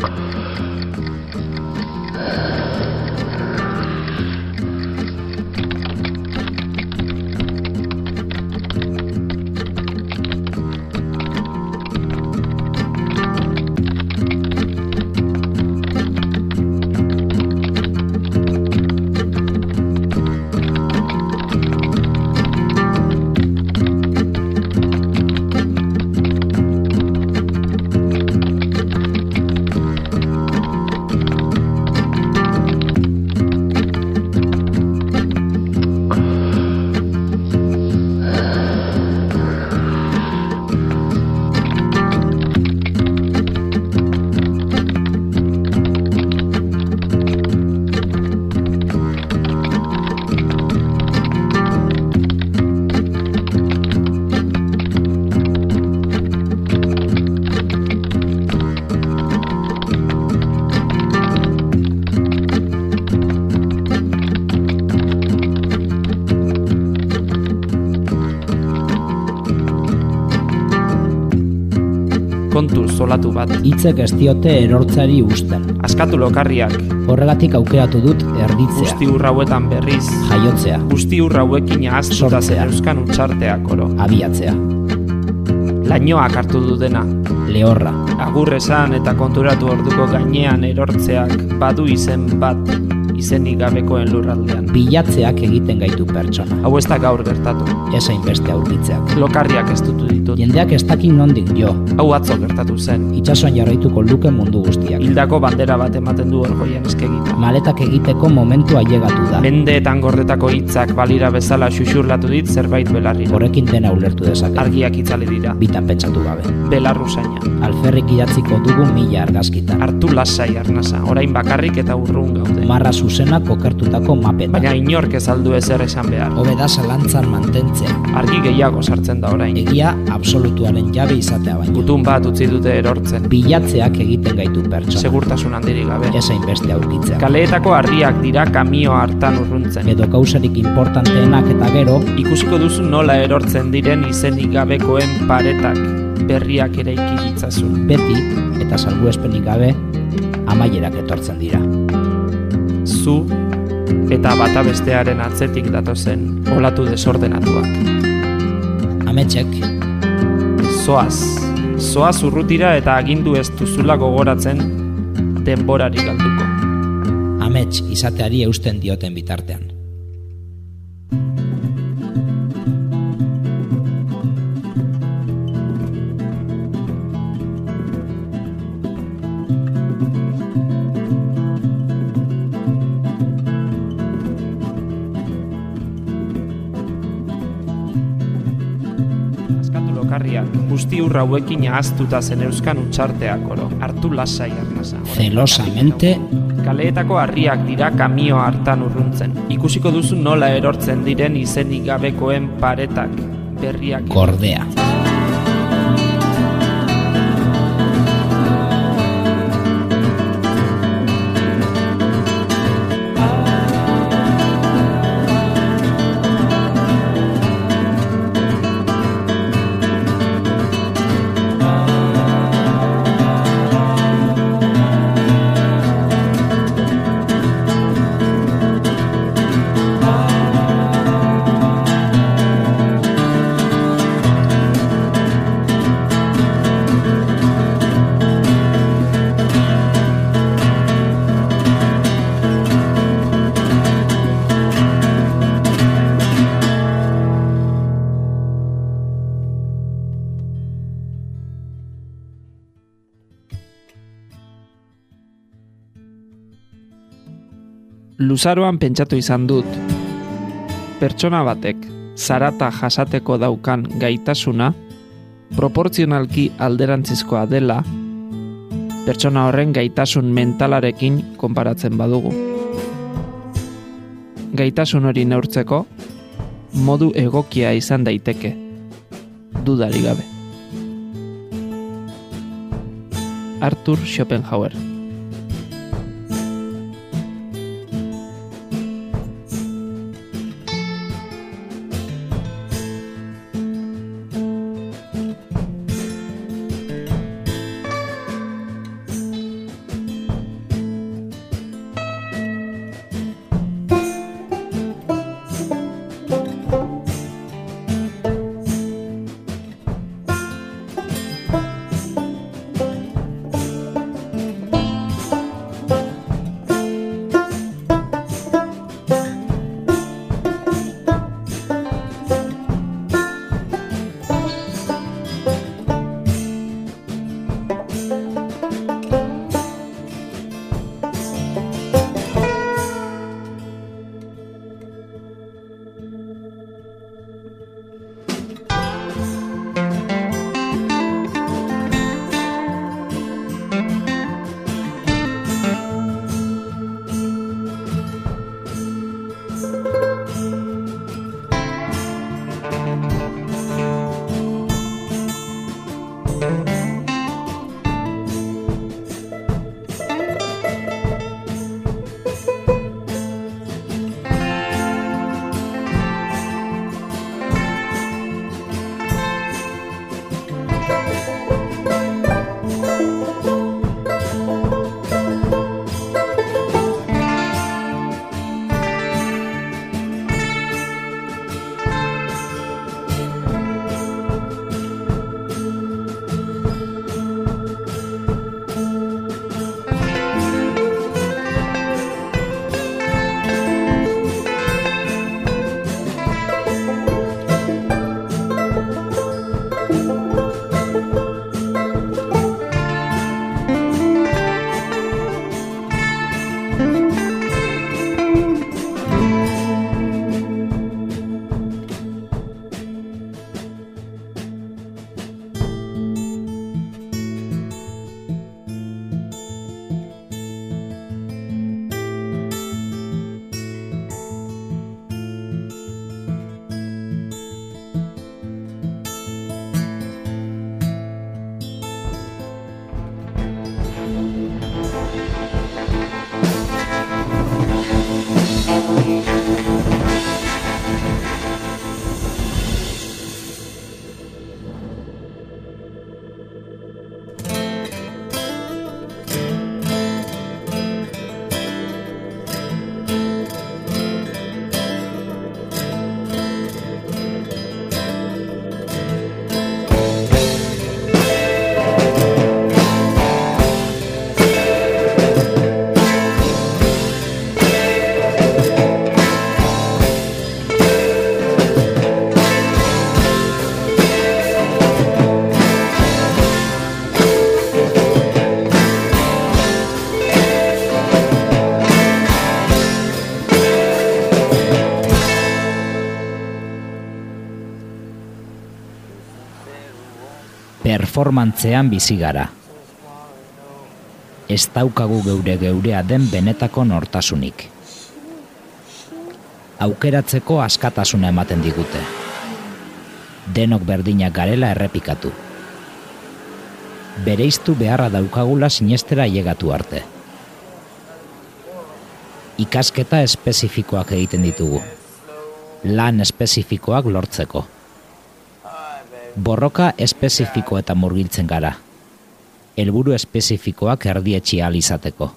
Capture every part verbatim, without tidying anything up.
kontu zolatu bat. Hitzek ez diote erortzari usten. Askatu lokarriak. Horregatik aukeratu dut erditzea. Guzti urrauetan berriz. Jaiotzea. Guzti urrauekin ahaztuta zeneuzkan utxarteak oro. Abiatzea. Lainoak hartu du dena. Lehorra. Agur esan eta konturatu orduko gainean erortzeak badu izen bat. Izenik gabekoen lurraldean. Bilatzeak egiten gaitu pertsona. Hau ez da gaur gertatu. Esain beste aurkitzeak. Lokarriak ez dutu ditut. Jendeak ez dakin nondik jo. Hau atzo gertatu zen. Itsasoan jarraituko luke mundu guztiak. Hildako bandera bat ematen du orgoian eskegita. Maletak egiteko momentua ailegatu da. Mendeetan gordetako hitzak balira bezala xuxurlatu dit zerbait belarrira. Horrekin dena ulertu dezake. Argiak itzali dira. Bitan pentsatu gabe. Belarruzaina. Alferrik idatziko dugu mila argazkitan. Hartu lasai arnasa, orain bakarrik eta urrun gaude. Marra zuzena kokertutako mapetan. Baina inork ez aldu ezer esan behar. Hobeda zalantzan mantentzea. Argi gehiago sartzen da orain. Egia absolutuaren jabe izatea baino. Gutun bat utzi dute erortzen. Bilatzeak egiten gaitu pertsona. Segurtasun handirik gabe. Esain beste aurkitzea. Kaleetako harriak dira kamio hartan urruntzen. Edo kausarik importanteenak eta gero. Ikusiko duzu nola erortzen diren izenik gabekoen paretak berriak eraiki ditzazun. Beti eta salbuespenik gabe amaierak etortzen dira. Zu eta bata bestearen atzetik datozen olatu desordenatuak. Ametsek. Zoaz, zoaz urrutira eta agindu ez duzula gogoratzen denborari galduko. Amets izateari eusten dioten bitartean. Guzti urra hauekin ahaztuta zeneuzkan utxarteak oro. Hartu lasai arnasa. Zelosamente. Kaleetako harriak dira kamio hartan urruntzen. Ikusiko duzu nola erortzen diren izenik gabekoen paretak berriak. Gordea. Luzaroan pentsatu izan dut, pertsona batek zarata jasateko daukan gaitasuna proportzionalki alderantzizkoa dela pertsona horren gaitasun mentalarekin konparatzen badugu. Gaitasun hori neurtzeko modu egokia izan daiteke, dudari gabe. Arthur Schopenhauer. performantzean bizi gara. Ez daukagu geure geurea den benetako nortasunik. Aukeratzeko askatasuna ematen digute. Denok berdinak garela errepikatu. Bereiztu beharra daukagula sinestera ailegatu arte. Ikasketa espezifikoak egiten ditugu. Lan espezifikoak lortzeko. Borroka espezifiko eta murgiltzen gara. Helburu espezifikoak erdietsi ahal izateko.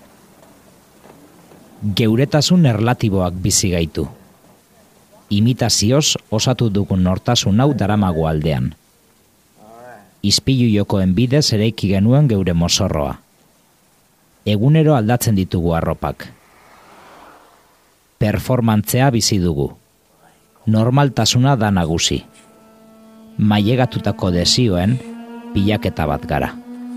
Geuretasun erlatiboak bizi gaitu. Imitazioz osatu dugun nortasun hau daramago aldean. Ispilu jokoen bidez eraiki genuen geure mozorroa. Egunero aldatzen ditugu arropak. Performantzea bizi dugu. Normaltasuna da nagusi. Mailegatutako desioen pilaketa bat gara.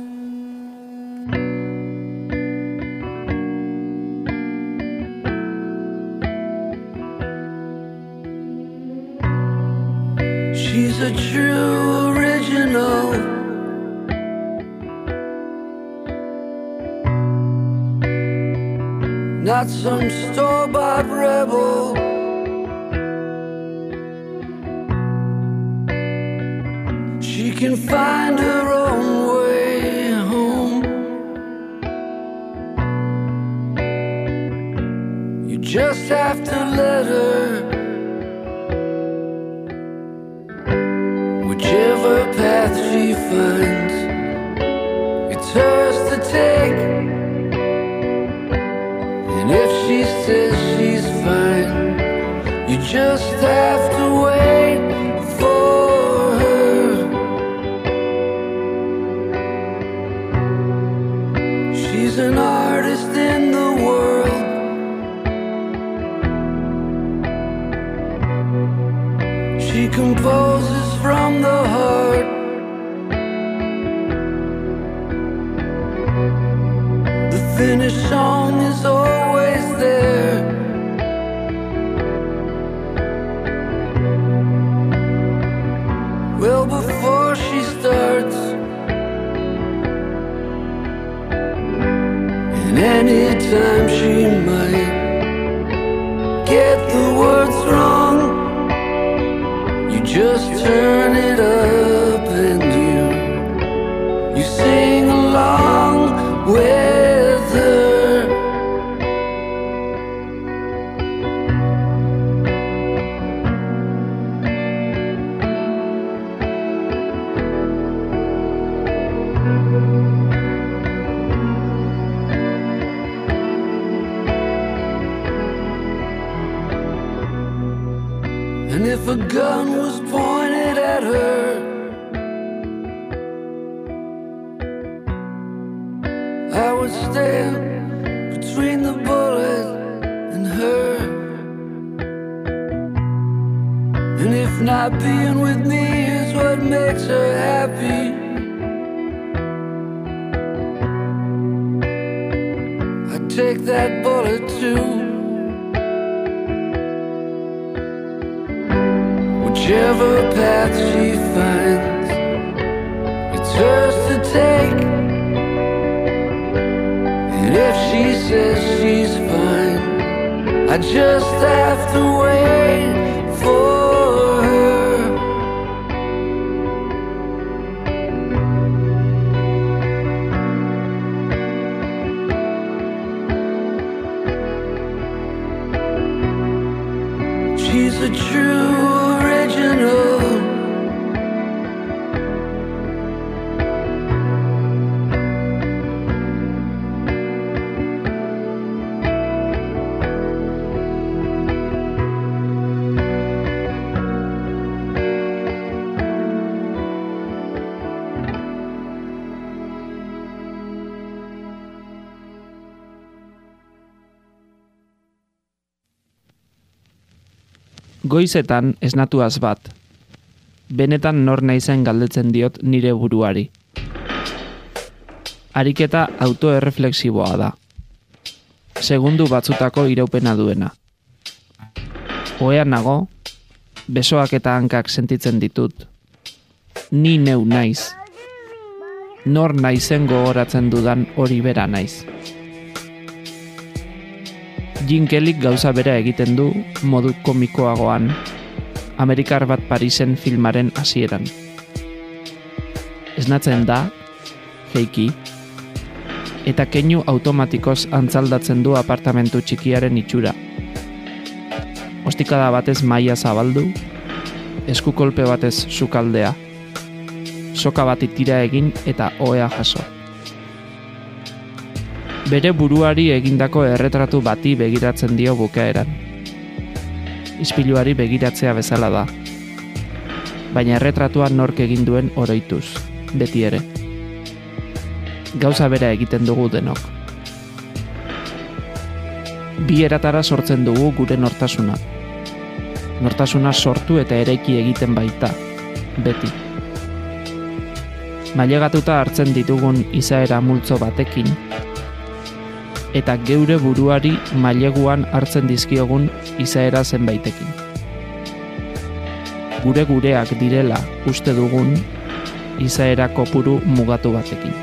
She's a true original. Not some store-bought rebel. She can find her own way home. You just have to let her. Whichever path she finds, it's hers to take. And if she says she's fine, you just have to wait for her. She's an artist in the world. She composes from the heart. The finished song is always there. Well, before she starts, and anytime she might get the words wrong, just turn it up and you You sing along with her. And if a gun was pointed at her, I would stand between the bullet and her. And if not being with me is what makes her happy, I'd take that bullet too. Whichever path she finds, it's hers to take. And if she says she's fine, I just have to wait for her. She's a true original. Goizetan esnatuaz bat. Benetan nor naizen galdetzen diot nire buruari. Ariketa autoerreflexiboa da. Segundu batzutako iraupena duena. Ohean nago, besoak eta hankak sentitzen ditut. Ni neu naiz. nor naizen gogoratzen dudan hori bera naiz. Gene Kellyk gauza bera egiten du modu komikoagoan, Amerikar bat Parisen filmaren hasieran. Esnatzen da, jeiki, eta keinu automatikoz antzaldatzen du apartamentu txikiaren itxura. Ostikada batez maila zabaldu, eskukolpe batez sukaldea, soka bati tira egin eta ohea jaso. Bere buruari egindako erretratu bati begiratzen dio bukaeran. Ispiluari begiratzea bezala da, baina erretratua nork egin duen oroituz, beti ere. Gauza bera egiten dugu denok. Bi eratara sortzen dugu gure nortasuna. Nortasuna sortu eta eraiki egiten baita, beti. Mailegatuta hartzen ditugun izaera multzo batekin, eta geure buruari maileguan hartzen dizkiogun izaera zenbaitekin. Gure gureak direla uste dugun izaera kopuru mugatu batekin.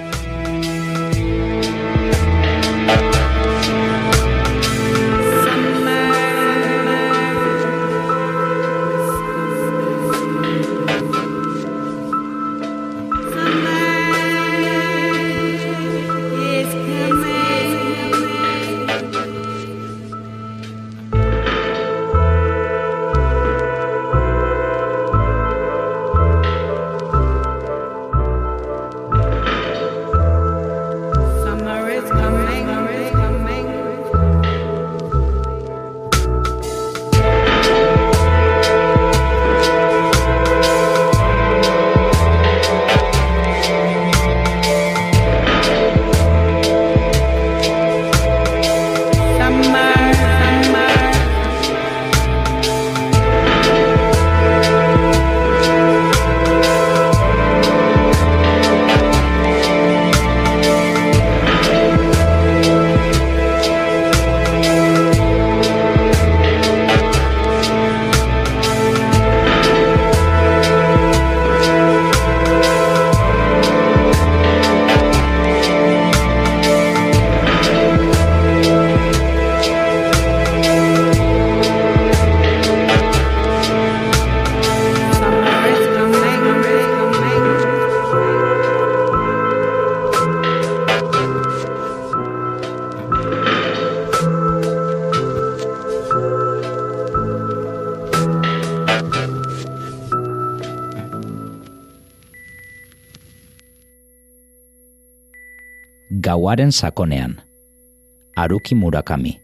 Gauaren sakonean, Haruki Murakami.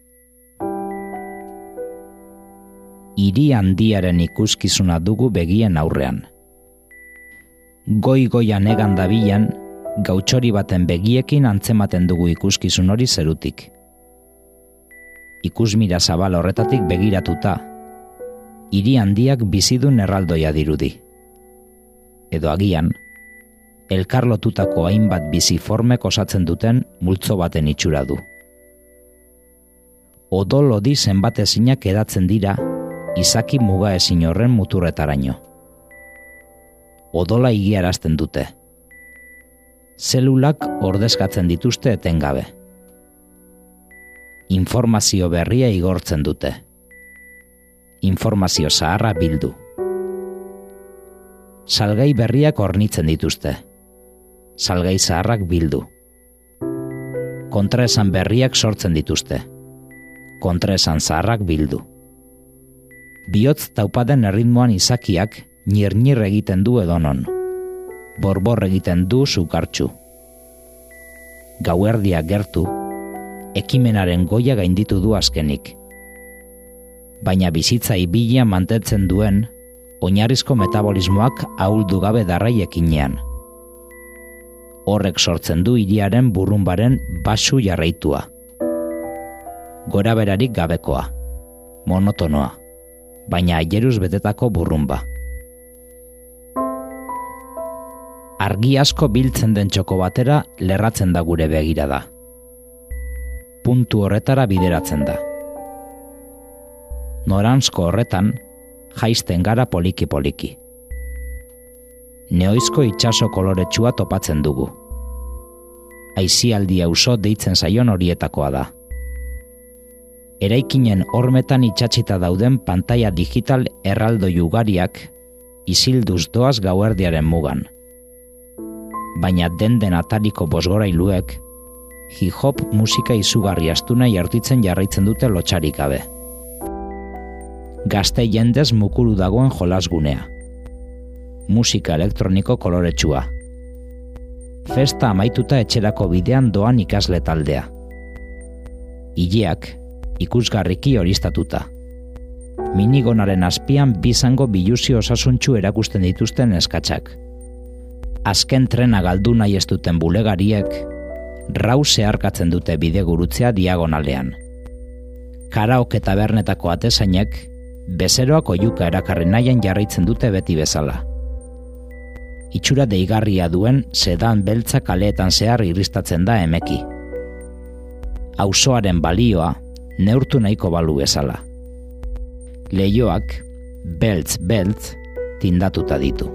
Hiri handiaren ikuskizuna dugu begien aurrean. Goi-goian egan dabilan, gautxori baten begiekin antzematen dugu ikuskizun hori zerutik. Ikusmira zabal horretatik begiratuta, hiri handiak bizidun erraldoia dirudi. Edo agian, elkarlotutako hainbat biziformek osatzen duten multzo baten itxura du. Odol odi zenbatezinak edatzen dira izaki muga ezin horren muturretaraino. Odola igiarazten dute. Zelulak ordezkatzen dituzte etengabe. Informazio berria igortzen dute. Informazio zaharra bildu. Salgai berriak hornitzen dituzte. Salgai zaharrak bildu. Kontraesan berriak sortzen dituzte. Kontraesan zaharrak bildu. Bihotz taupaden erritmoan izakiak nir-nir egiten du edonon. Borbor egiten du sukartxu. Gauerdia gertu, ekimenaren goia gainditu du azkenik. Baina bizitza ibilia mantentzen duen, oinarrizko metabolismoak ahuldu gabe darrai ekinean. Horrek sortzen du hiriaren burrunbaren basu jarraitua. Goraberarik gabekoa, monotonoa, baina aileruz betetako burrunba. Argi asko biltzen den txoko batera lerratzen da gure begirada. Puntu horretara bideratzen da. Noranzko horretan, jaisten gara poliki-poliki. Neoizko itsaso koloretsua topatzen dugu. Aisialdi auzo deitzen zaion horietakoa da. Eraikinen hormetan itsatsita dauden pantaila digital erraldoi ugariak isilduz doaz gauerdiaren mugan. Baina den-den ataliko bosgorailuek hip-hop musika izugarri astuna jartitzen jarraitzen dute lotsarik gabe. Gazte jendez mukuru dagoen jolasgunea. Musika elektroniko koloretsua. Festa amaituta etxerako bidean doan ikasle taldea. Ileak, ikusgarriki horistatuta. Minigonaren azpian bizango biluzi osasuntsu erakusten dituzten eskatsak. Azken trena galdu nahi ez duten bulegariek, rau zeharkatzen dute bidegurutzea diagonalean. Karaoke tabernetako atezainek, bezeroak oiuka erakarri nahian jarraitzen dute beti bezala. Itxura deigarria duen sedan beltza kaleetan zehar irristatzen da emeki. Auzoaren balioa neurtu nahiko balu bezala. Leihoak beltz-beltz tindatuta ditu.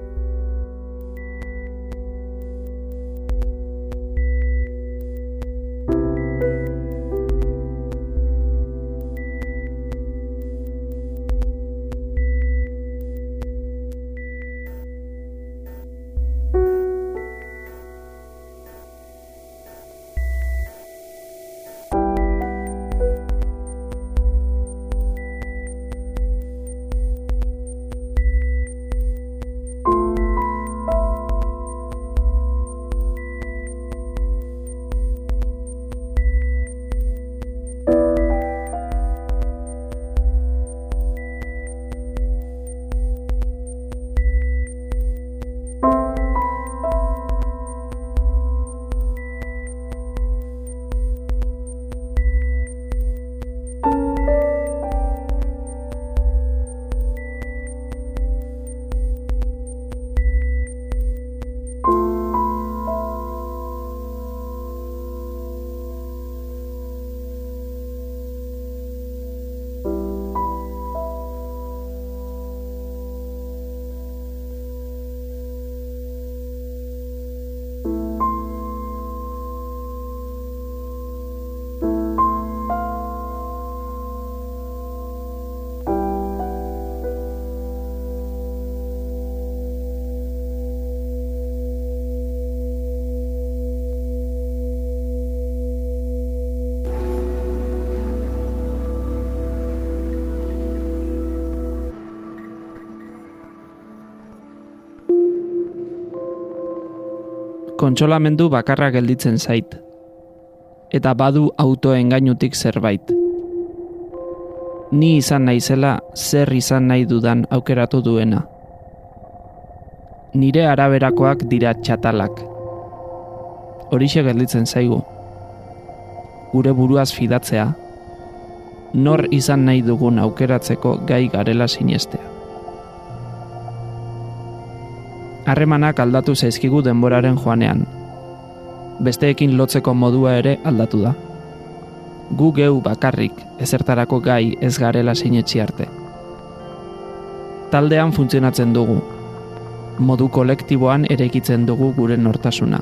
Kontsolamendu bakarra gelditzen zait. Eta badu autoen gainutik zerbait. Ni izan naizela zer izan nahi dudan aukeratu duena. Nire araberakoak dira txatalak. Horixe gelditzen zaigu. Gure buruaz fidatzea. Nor izan nahi dugun aukeratzeko gai garela sinestea. Harremanak aldatu zaizkigu denboraren joanean. Besteekin lotzeko modua ere aldatu da. Gu geu bakarrik ezertarako gai ez garela sinetsi arte. Taldean funtzionatzen dugu. Modu kolektiboan eraikitzen dugu gure nortasuna.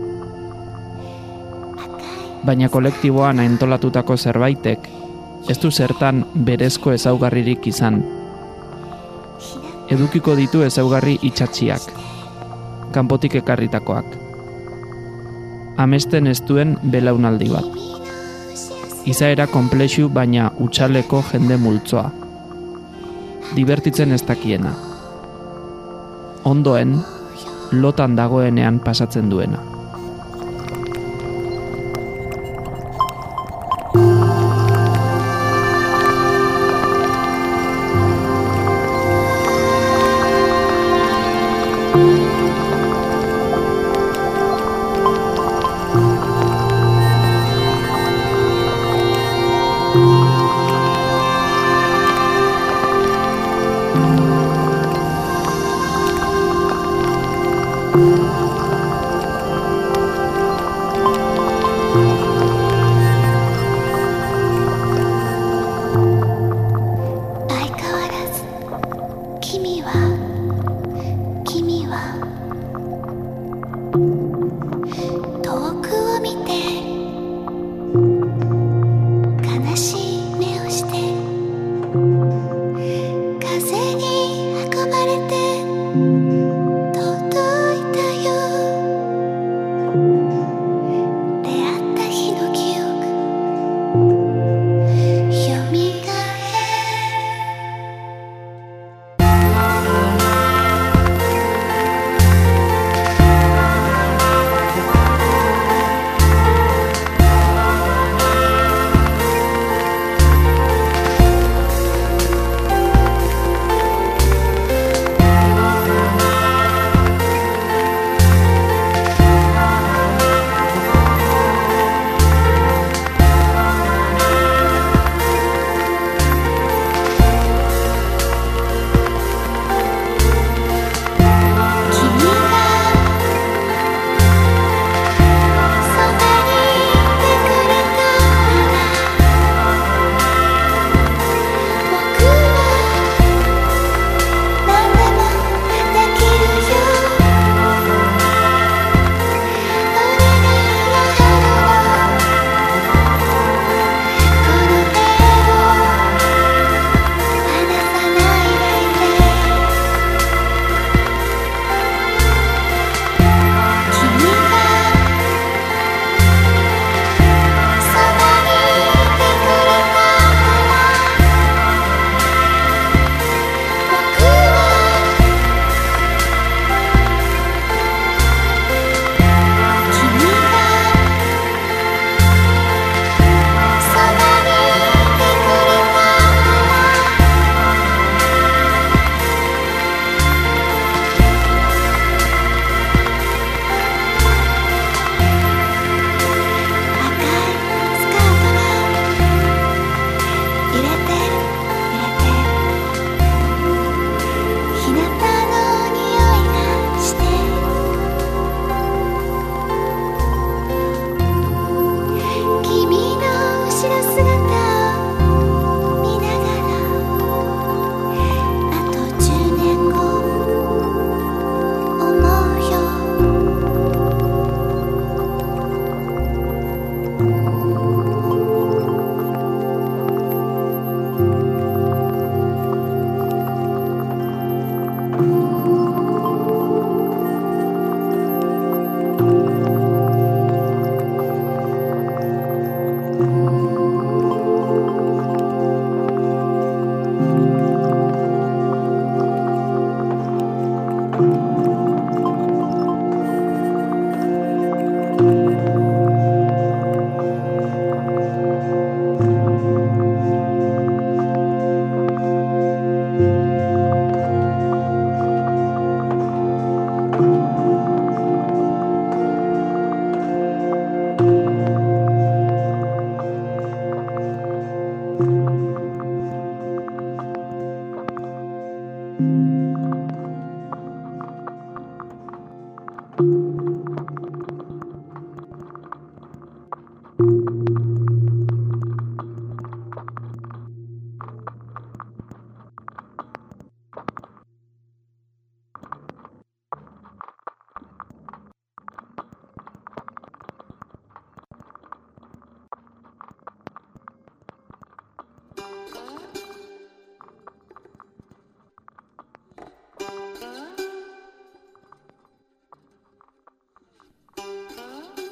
Baina kolektiboan entolatutako zerbaitek ez du zertan berezko ezaugarririk izan. Edukiko ditu ezaugarri itsatsiak, kanpotik ekarritakoak. Amesten ez duen belaunaldi bat. Izaera konplexu baina utxaleko jende multzoa. Dibertitzen ez dakiena. Ondoen, lotan dagoenean pasatzen duena.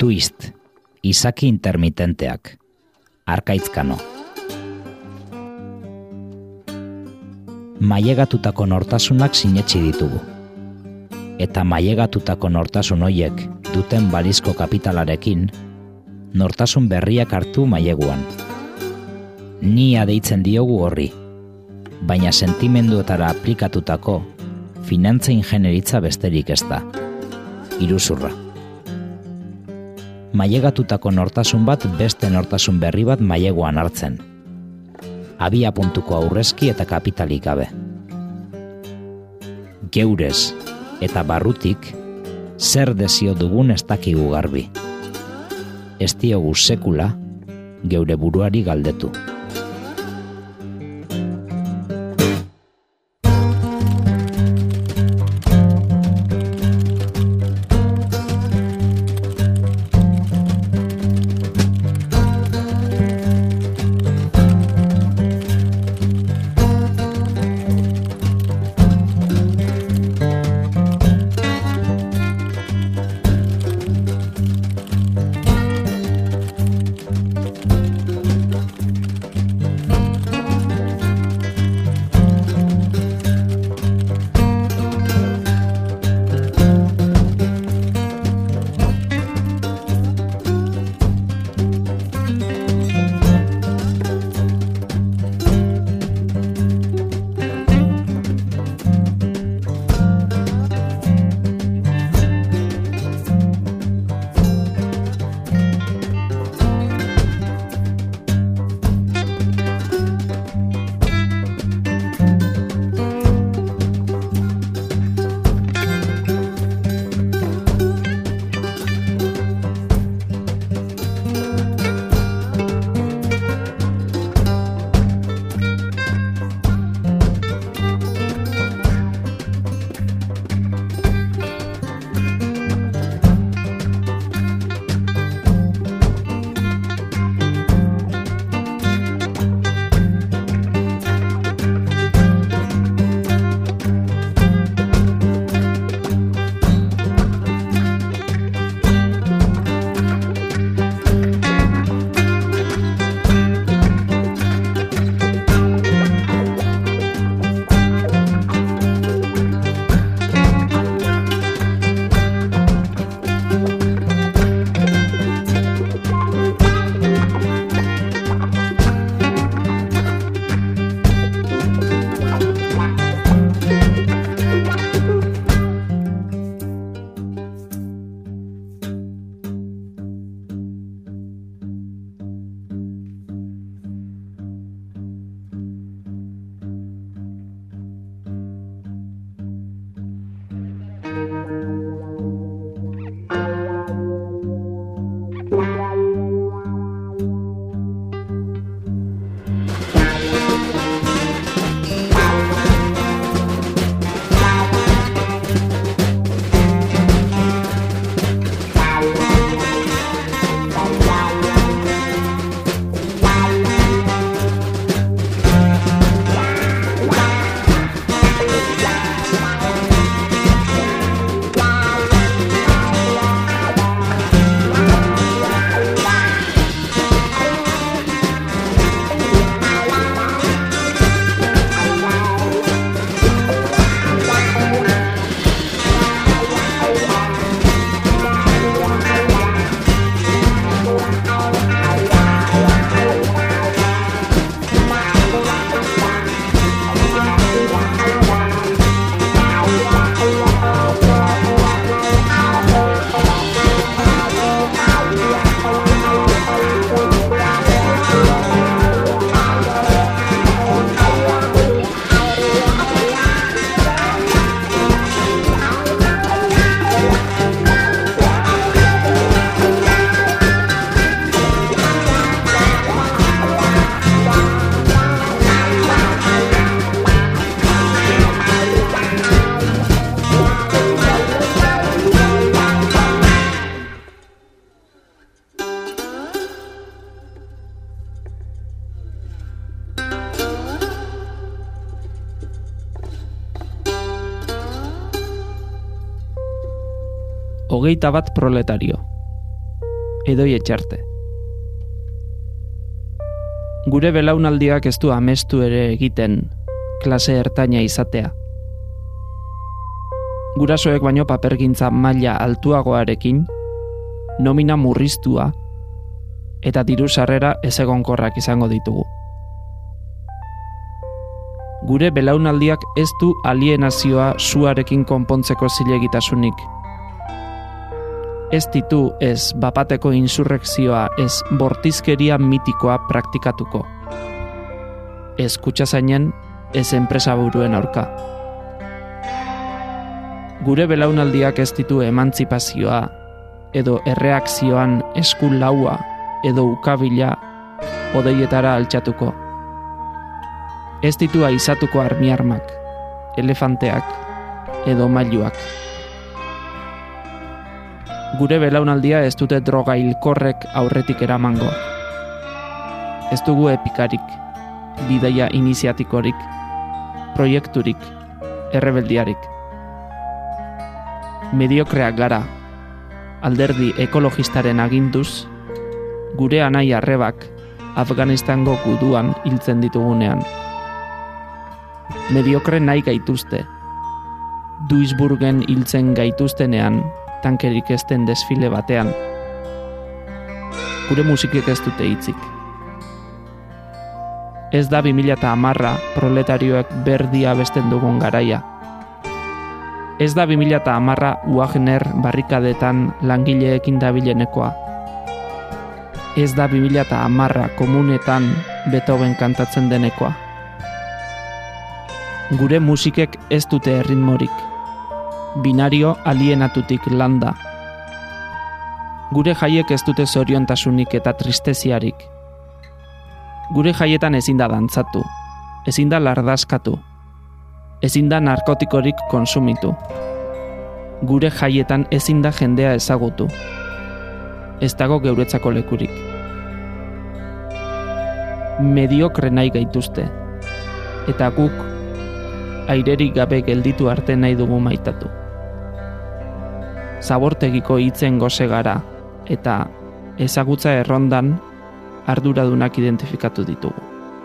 twist, izaki intermitenteak, arkaitzkano. Mailegatutako nortasunak sinetsi ditugu. Eta mailegatutako nortasun hoiek duten balizko kapitalarekin, nortasun berriak hartu maileguan. Nia deitzen diogu horri, baina sentimenduetara aplikatutako finantza ingenieritza besterik ez da. Iruzurra. Mailegatutako nortasun bat beste nortasun berri bat maileguan hartzen. Abia puntuko aurrezki eta kapitalik gabe. Geurez eta barrutik zer desio dugun ez dakigu garbi. Ez diogu sekula geure buruari galdetu. hogeita bat proletario. edoi etxarte. Gure belaunaldiak ez du amestu ere egiten klase ertaina izatea. Gurasoek baino papergintza maila altuagoarekin, nomina murriztua eta diru sarrera ezegonkorrak izango ditugu. Gure belaunaldiak ez du alienazioa suarekin konpontzeko zilegitasunik. Ez ditu ez bapateko insurrekzioa, ez bortizkeria mitikoa praktikatuko. Ez kutxazainen, ez enpresaburuen aurka. Gure belaunaldiak ez ditu emantzipazioa, edo erreakzioan esku laua, edo ukabila, odeietara altxatuko. Ez ditu aizatuko armiarmak, elefanteak, edo mailuak. Gure belaunaldia ez dute droga hilkorrek aurretik eramango. Ez dugu epikarik, bidaia iniziatikorik, proiekturik, errebeldiarik. Mediokreak gara, alderdi ekologistaren aginduz, gure anai arrebak Afganistango guduan hiltzen ditugunean. Mediokre nahi gaituzte, Duisburgen hiltzen gaituztenean, tankerik ezten desfile batean. Gure musikek ez dute hitzik. Ez da bi mila hamarra proletarioek berdia besten dugun garaia. Ez da bi mila hamarra Wagner barrikadetan langileekin dabilenekoa. Ez da bi mila hamarra komunetan Beethoven kantatzen denekoa. Gure musikek ez dute erritmorik. Binario alienatutik landa. Gure jaiek ez dute zoriontasunik eta tristeziarik. Gure jaietan ezin da dantzatu, ezin da lardazkatu, ezin da narkotikorik konsumitu. Gure jaietan ezin da jendea ezagutu. Ez dago geuretzako lekurik. Mediokre nahi gaituzte, eta guk airerik gabe gelditu arte nahi dugu maitatu. Zabortegiko hitzen goze gara, eta ezagutza errondan arduradunak identifikatu ditugu.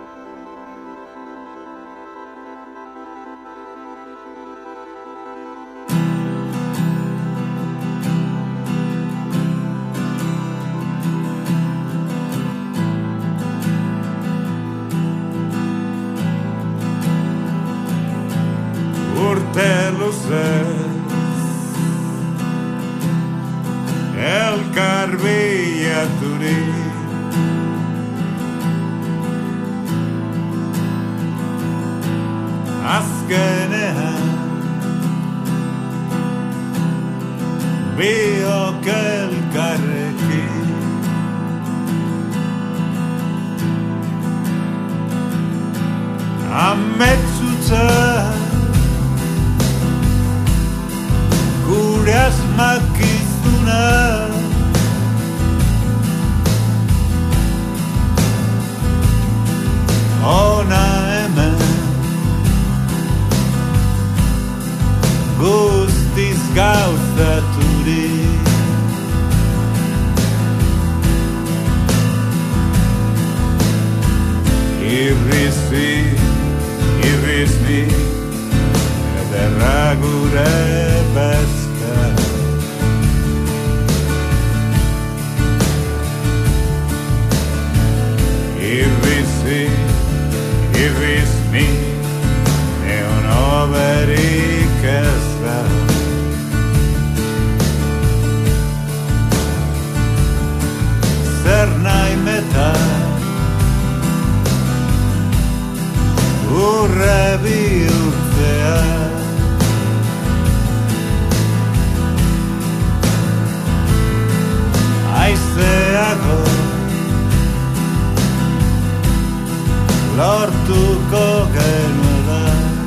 Urte luzez elkar bilaturik azkenean biok elkarrekin ametsutzak gure asmak izuna ona hemen guztiz gauzaturik irrizi, irrizni ederra gure bezka irrizi, irrizni neon oberik ez da zer nahi meta urre bihurtzea aizeago lortuko genuela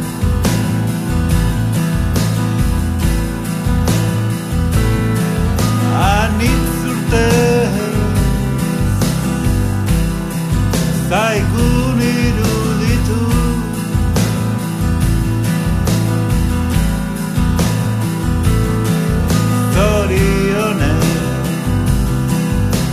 anitz urte zaigun iruditu zorionez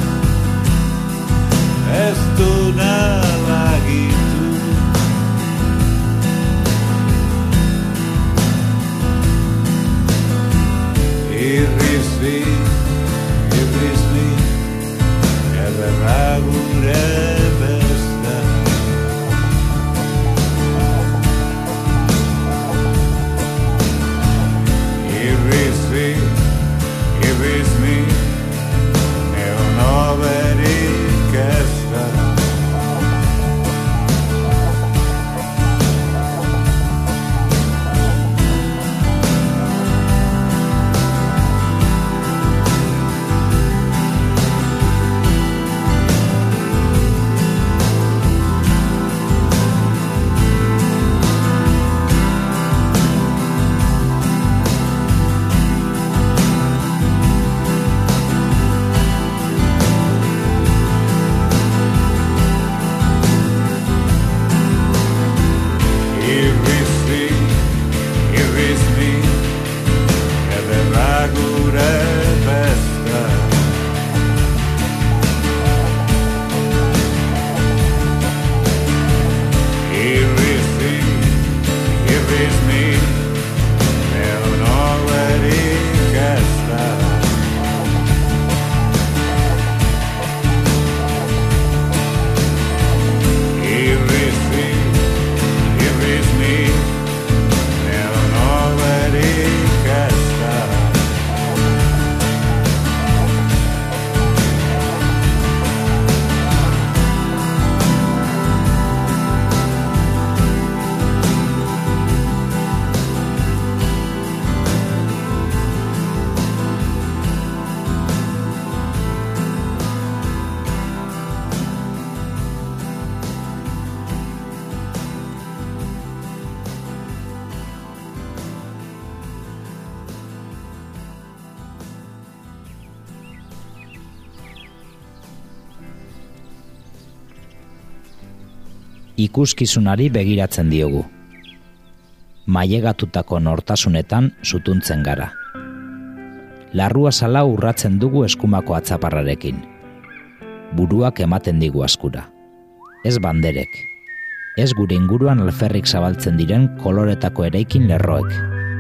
ikuskizunari begiratzen diogu. Mailegatutako nortasunetan zutuntzen gara. Larrua sala urratzen dugu eskumako atzaparrarekin. Buruak ematen digu askura. Ez banderek. Ez gure inguruan alferrik zabaltzen diren koloretako eraikin lerroek.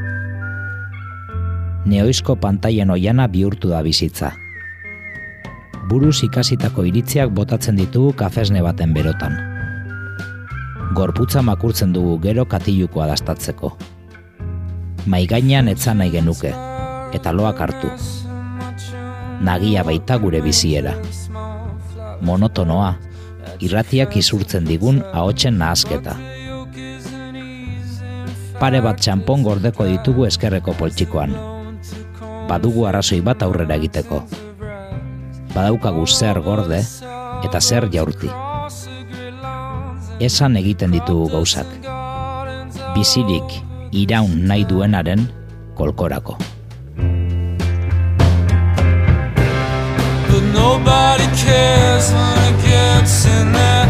Neoizko pantaien oiana bihurtu da bizitza. Buruz ikasitako iritziak botatzen ditugu kafesne baten berotan. Gorputza makurtzen dugu gero katilukoa dastatzeko. Maigainean etzan nahi genuke, eta loak hartu. Nagia baita gure biziera. Monotonoa, irratiak izurtzen digun ahotsen nahasketa. Pare bat txanpon gordeko ditugu eskerreko poltsikoan. Badugu arrazoi bat aurrera egiteko. Badaukagu zer gorde eta zer jaurti. Esan egiten ditugu gauzak. Bizirik iraun nahi duenaren kolkorako. But nobody cares when it gets in their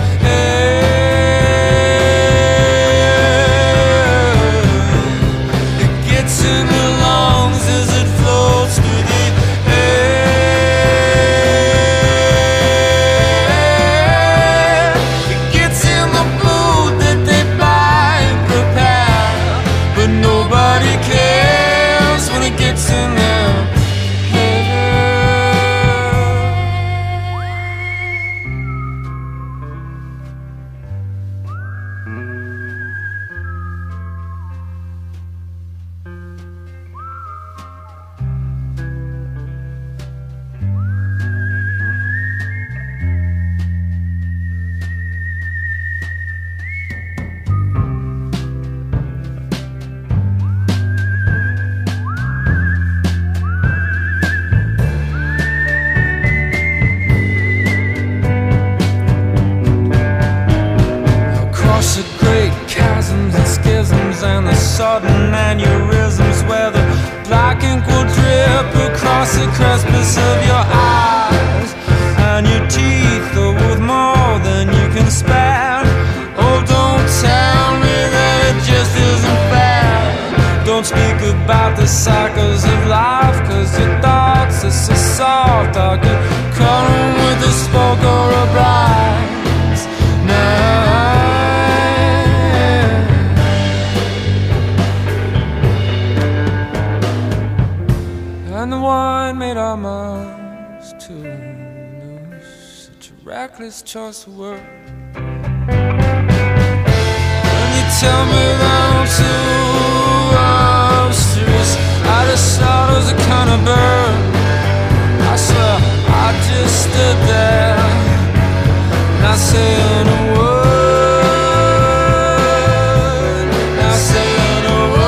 head. It gets in their lungs as it floats through the air. It gets in the food that they buy and prepare. But nobody cares when it gets in their sudden aneurysms where the black ink will drip across the crespus of your eyes, and your teeth are worth more than you can spare. Oh, don't tell me that it just isn't fair. Don't speak about the cycles of life, cause your thoughts are so soft. I could cut them with a spoke or a bright now. And the wine made our minds too loose. Such a reckless choice of words. And you tell me that I'm too obstruse. I just thought I was a kind of bird. I swear I just stood there, not saying a word, not saying a word.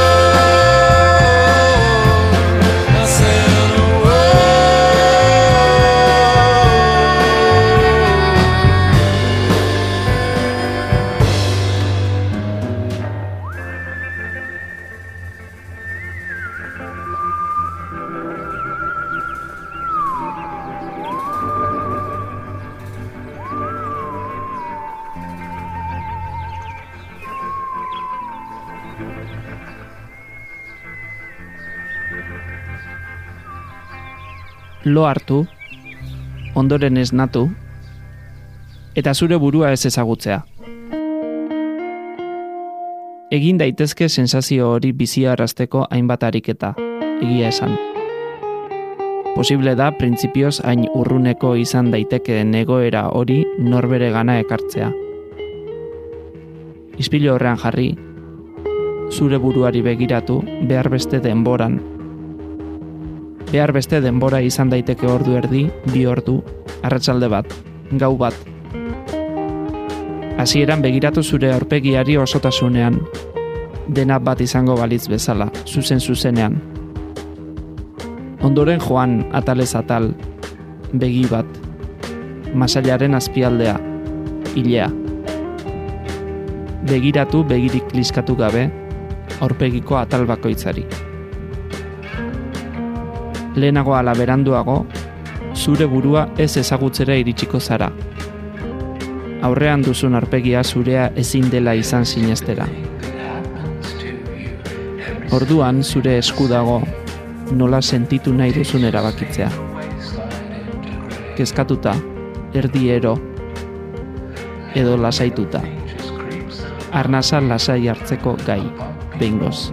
Lo hartu, ondoren esnatu, eta zure burua ez ezagutzea. Egin daitezke sensazio hori biziarazteko hainbat ariketa, egia esan. Posible da, printzipioz hain urruneko izan daitekeen egoera hori norbere gana ekartzea. Ispilu horrean jarri, zure buruari begiratu, behar beste denboran. Behar beste denbora izan daiteke ordu erdi, bi ordu, arratsalde bat, gau bat. Hasieran begiratu zure aurpegiari osotasunean, dena bat izango balitz bezala, zuzen zuzenean. Ondoren joan atalez atal, begi bat, masailaren azpialdea, ilea. Begiratu begirik kliskatu gabe, aurpegiko atal bakoitzari. Lehenago ala beranduago, zure burua ez ezagutzera iritsiko zara. Aurrean duzun arpegia zurea ezin dela izan sinestera. Orduan zure esku dago nola sentitu nahi duzun erabakitzea. Kezkatuta, erdi ero, edo lasaituta. Arnasa lasai hartzeko gai, behingoz.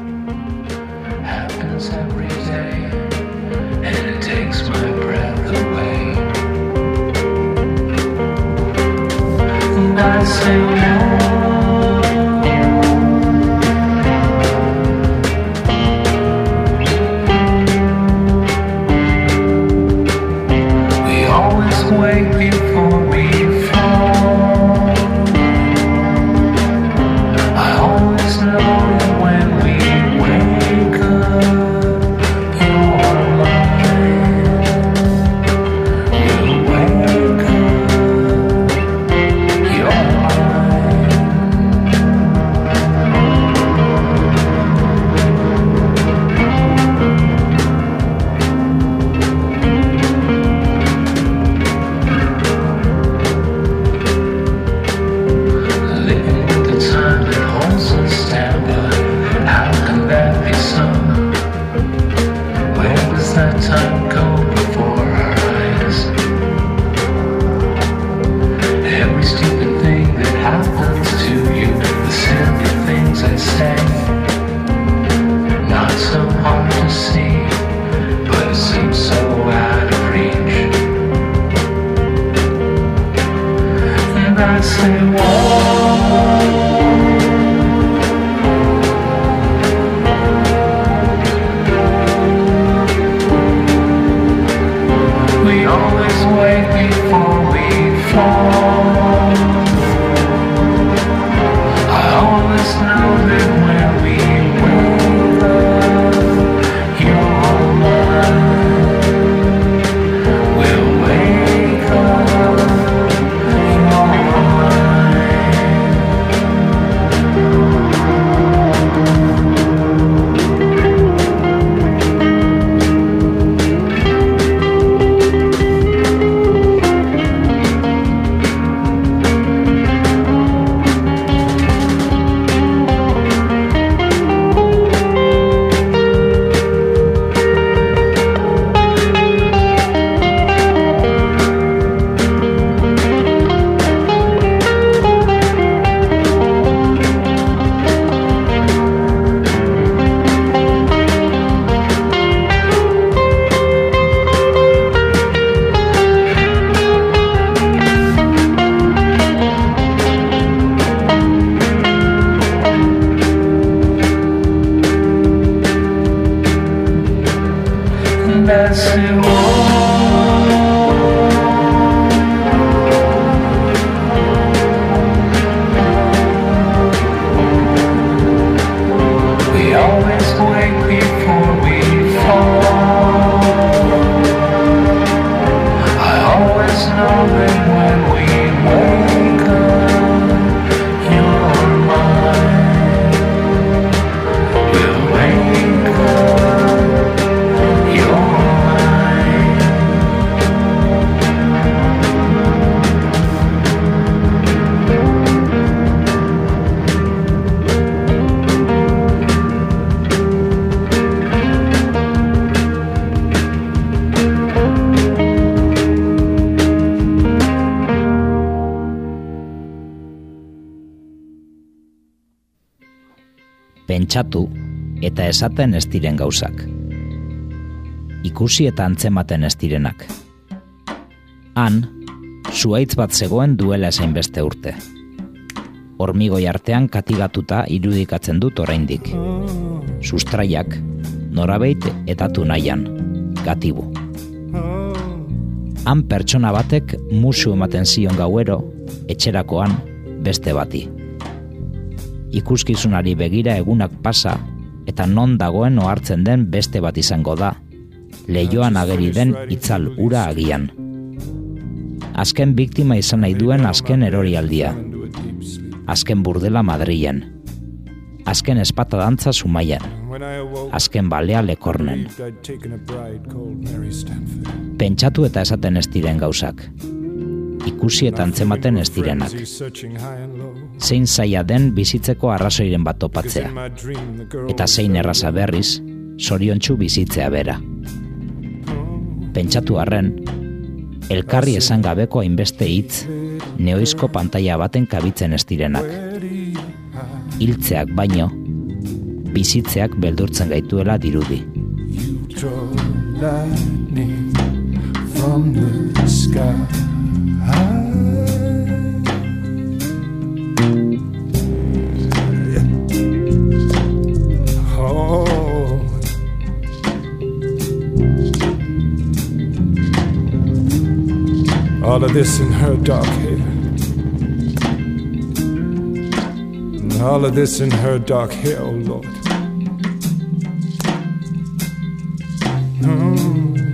Pentsatu eta esaten ez diren gauzak. Ikusi eta antzematen ez direnak. Han, zuhaitz bat zegoen duela esain beste urte. Hormigoi artean katigatuta irudikatzen dut oraindik. Sustraiak, norabeit etatu nahian, gatibu. Han pertsona batek musu ematen zion gauero, etxerakoan beste bati. Ikuskizunari begira egunak pasa eta non dagoen ohartzen den beste bat izango da, leioan ageri den itzal ura agian. Azken biktima izan nahi duen azken erorialdia. Azken burdela Madrilen. Azken espata dantza Zumaian. Azken balea Lekornen. Pentsatu eta esaten ez diren gauzak. ikusi eta antzematen ez direnak. Zein zaila den bizitzeko arrazoiren bat topatzea, eta zein erraza berriz, zoriontsu bizitzea bera. Pentsatu arren, elkarri esan gabeko hainbeste hitz, neoizko pantaila baten kabitzen ez direnak. Hiltzeak baino, bizitzeak beldurtzen gaituela dirudi. From the sky. Oh. All of this in her dark hair. And all of this in her dark hair, oh Lord. Oh.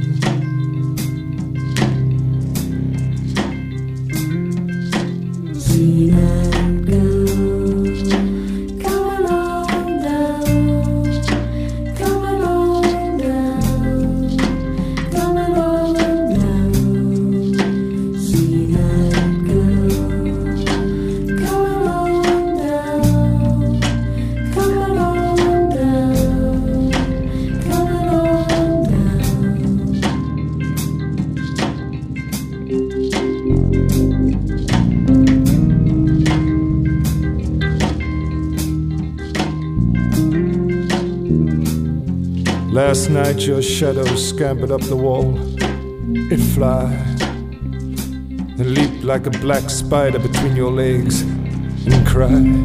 Last night your shadow scampered up the wall. It flied, then leaped like a black spider between your legs and cried,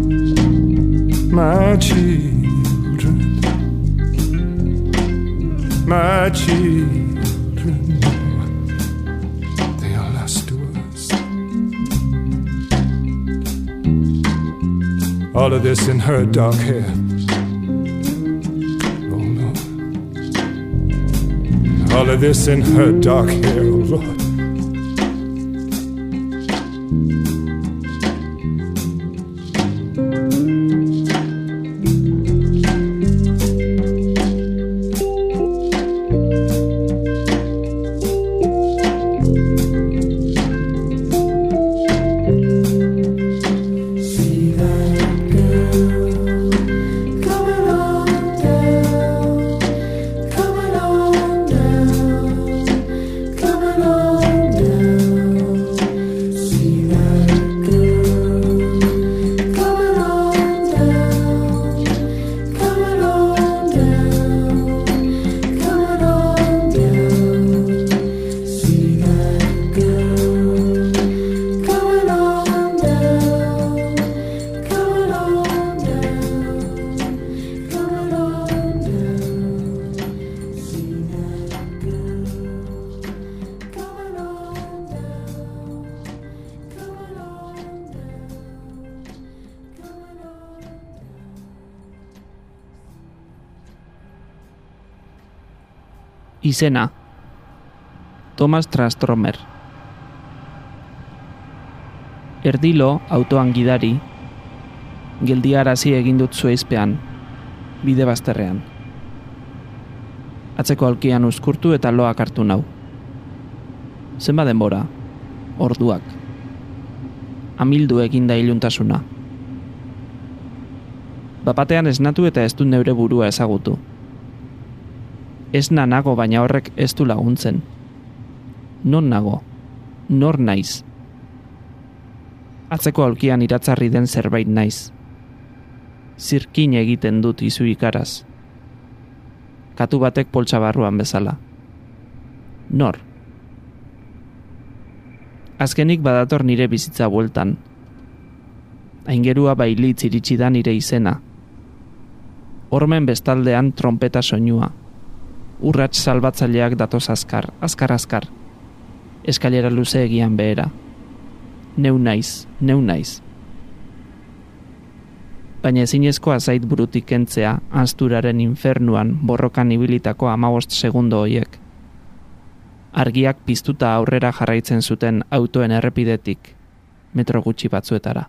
my children, my children, they are lost to us. All of this in her dark hair. All of this in her dark hair, oh Lord. Izena: Thomas Transtromer. Erdilo autoan gidari, geldiarazi egin dut zueizpean, bide bazterrean. Atzeko alkian uzkurtu eta loak hartu nau. Zenba denbora, orduak. Amildu eginda iluntasuna. Bapatean esnatu eta ez du neure burua ezagutu. Ez nago baina horrek ez du laguntzen. Non nago? Nor naiz? Atzeko aulkian iratzarri den zerbait naiz. Zirkin egiten dut izu ikaraz. Katu batek poltsa barruan bezala. Nor? Azkenik badator nire bizitza bueltan. Aingerua bailitz iritsi da nire izena. Hormen bestaldean trompeta soinua. Urrats salbatzaileak datoz azkar, azkar azkar. Eskailera luze egian behera. Neu naiz, neu naiz. Baina ezinezkoa zait burutik kentzea ansturaren infernuan borrokan ibilitako hamabost segundo hoiek. Argiak piztuta aurrera jarraitzen zuten autoen errepidetik, metro gutxi batzuetara.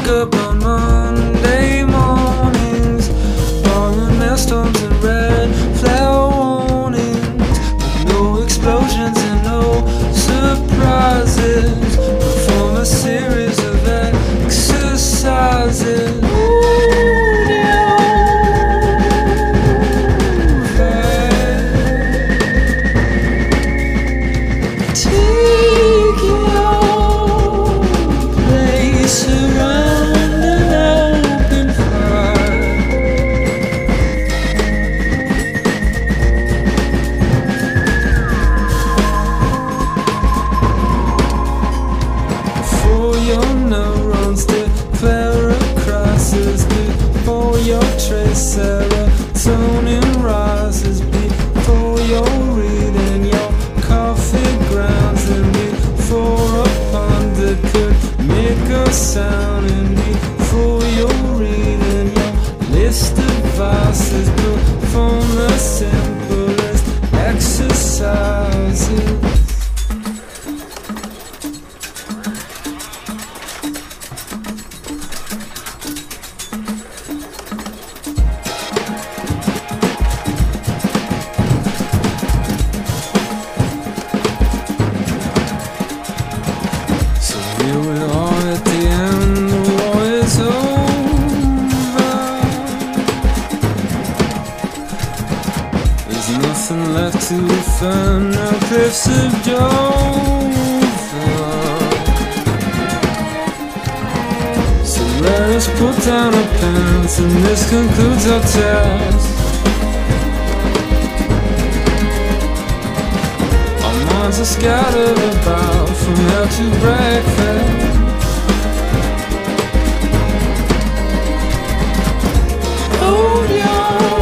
wake up on Monday mornings, borrowing mailstones and red flower warnings, with no explosions and no surprises. Perform a series of exercises. Serotonin rises before you're reading your coffee grounds, and before a pundit could make a sound, and before you're reading your list of vices, perform the simplest exercises. To defend the cliffs of Dover. So let us put down our pens, and this concludes our test. Our minds are scattered about from hell to breakfast. Oh yeah.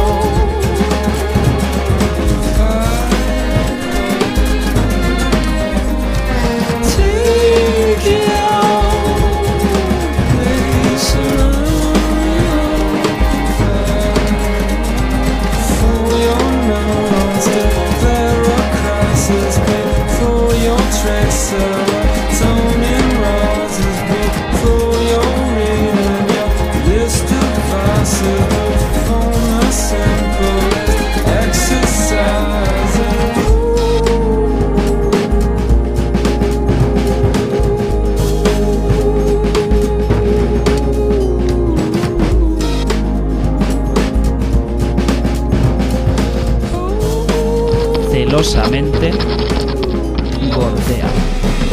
Serotonin rises before you're reading your list of vices. Perform the simplest exercises. Celosamente Gordea.